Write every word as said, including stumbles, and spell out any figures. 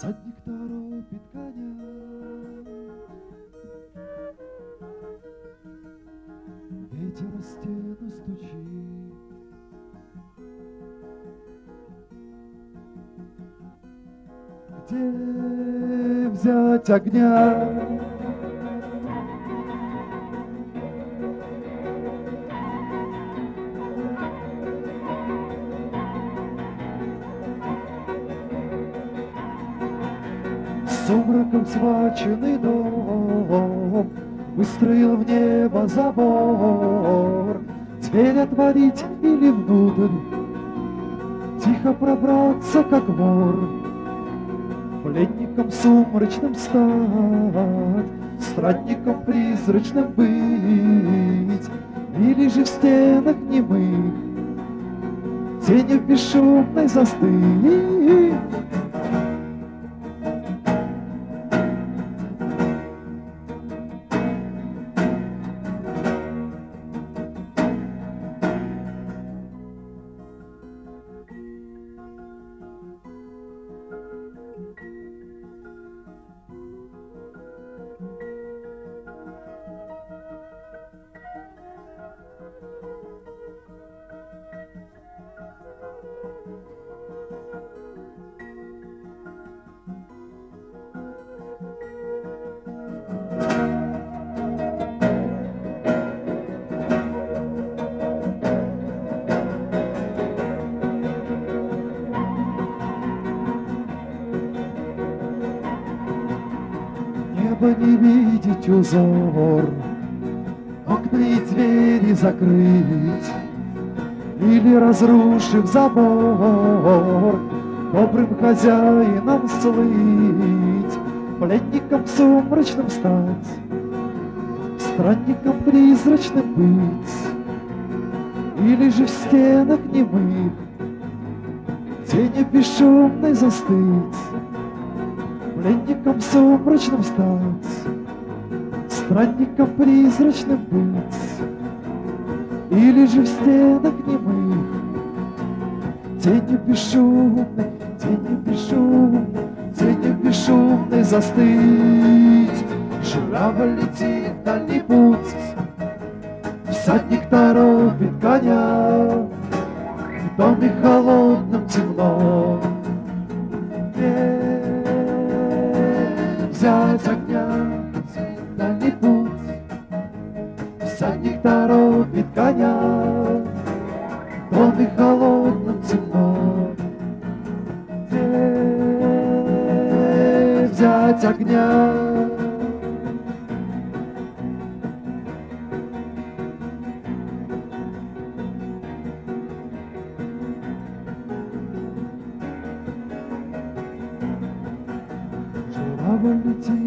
Всадник торопит коня, ветер о стену стучит. Где взять огня? Сумраком схваченный дом выстроил в небо забор. Дверь отворить или внутрь, тихо пробраться, как вор. Пленником сумрачным стать, странником призрачным быть, или же в стенах немых тенью бесшумной застыть. Небо не видеть узор, окна и двери закрыть, или, разрушив забор, добрым хозяином слыть, пленником сумрачным стать, странником призрачным быть, или же в стенах немых тенью бесшумной застыть. Пленником сумрачным стать, странником призрачным быть, или же в стенах немых тенью бесшумной, тенью бесшумной, тенью бесшумной застыть. Журавль летит в дальний путь, всадник торопит коня, в доме холодном темно. Взять огня, дальний путь, всадник торопит коня, в доме холодном темно. Где взять огня? Журавль летит